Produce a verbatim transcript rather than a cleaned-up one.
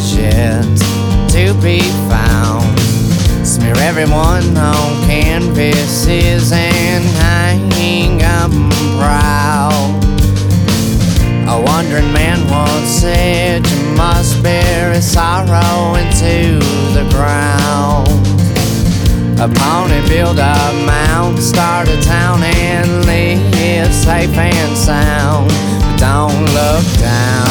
is yet to be found. Smear everyone on canvases and hang them proud. A wandering man once said, you must bury sorrow into the ground. Upon it build a mound, start a town and live safe and sound. But don't look down.